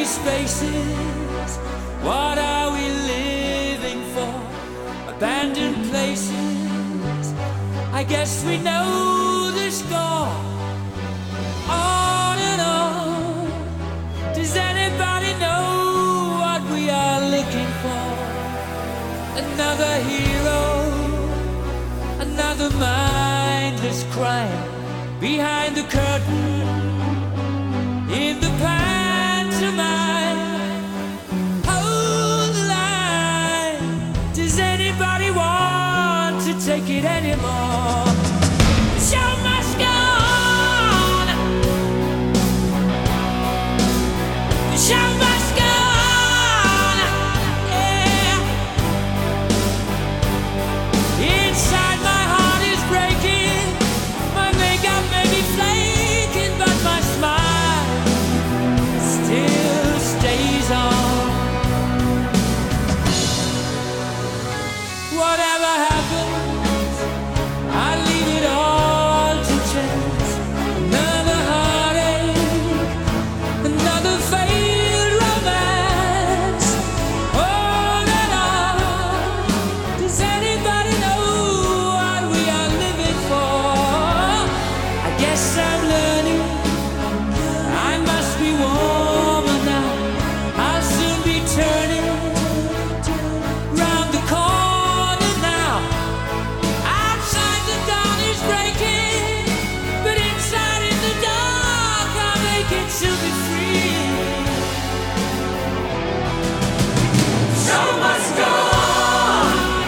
spaces. What are we living for? Abandoned places. I guess we know the score. On and on. Does anybody know what we are looking for? Another hero, another mindless crime behind the curtain. In the pantomime, hold the line. Does anybody want to take it anymore? The show must go on. The show must go on. Yeah. Inside my heart is breaking. My makeup may be flaking, but my smile still stays on. Whatever happens, I leave it all to chance. Another heartache, another failed romance. On and on. Does anybody know what we are living for? I guess I'm learning. I must be warmer now. I'll soon be turning round the corner now. Outside the dawn is breaking, but inside in the dark I'll make it to be free. The show must go on.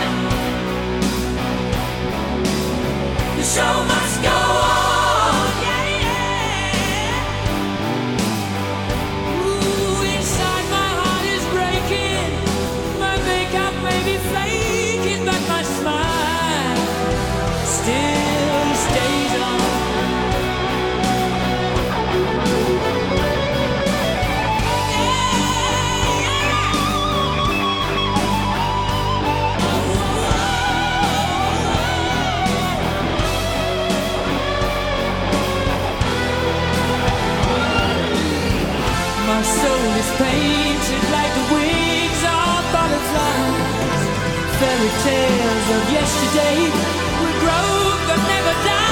The show must go on. Yeah, yeah. Ooh, inside my heart is breaking. My makeup may be flaking, but my smile still stays on. My soul is painted like the wings of butterflies. Fairy tales of yesterday will grow but never die.